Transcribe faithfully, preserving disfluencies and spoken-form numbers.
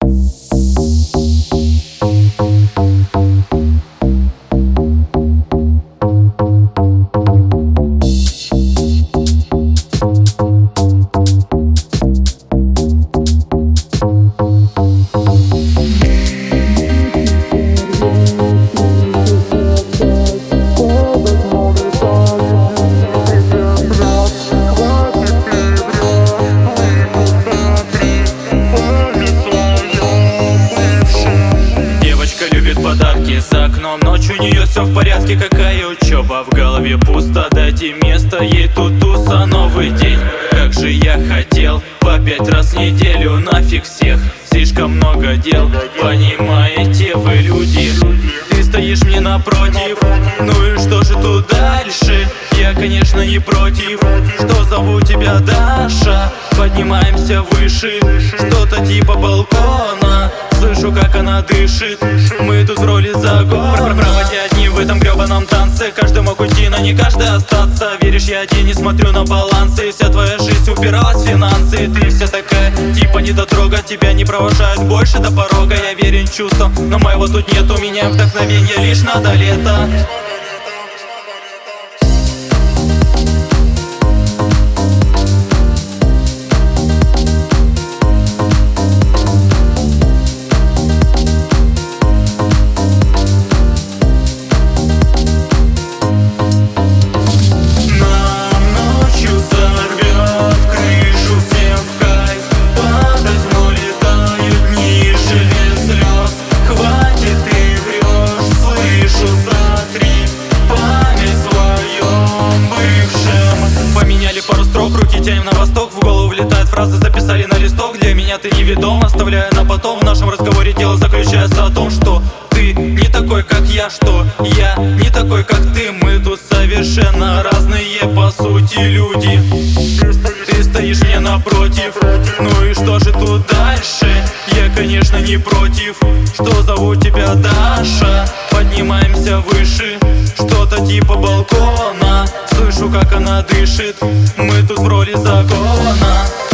Подарки за окном, ночь у нее все в порядке. Какая учеба, в голове пусто. Дайте место ей тут туса. Новый день, как же я хотел по пять раз в неделю. Нафиг всех, слишком много дел. Понимаете вы, люди? Ты стоишь мне напротив. Ну и что же тут дальше? Я, конечно, не против. Что зову тебя Даша? Поднимаемся выше, что-то типа балкона. Слышу, как она дышит. Мы тут в роли загона. Проводя одни в этом гребаном танце. Каждый мог уйти, но не каждый остаться. Веришь, я один, не смотрю на балансы. Вся твоя жизнь упиралась в финансы. Ты вся такая, типа недотрога. Тебя не провожают больше до порога. Я верен чувствам, но моего тут нет. У меня вдохновение лишь надо лето. Руки тянем на восток, в голову влетают фразы, записали на листок. Для меня ты неведом, оставляя на потом. В нашем разговоре дело заключается о том, что ты не такой, как я, что я не такой, как ты. Мы тут совершенно разные, по сути, люди. Ты стоишь мне напротив. Ну и что же тут дальше? Я, конечно, не против. Что зову тебя Даша? Поднимаемся выше, что-то типа балкона. Слышу, как она дышит. Мы тут в роли закона.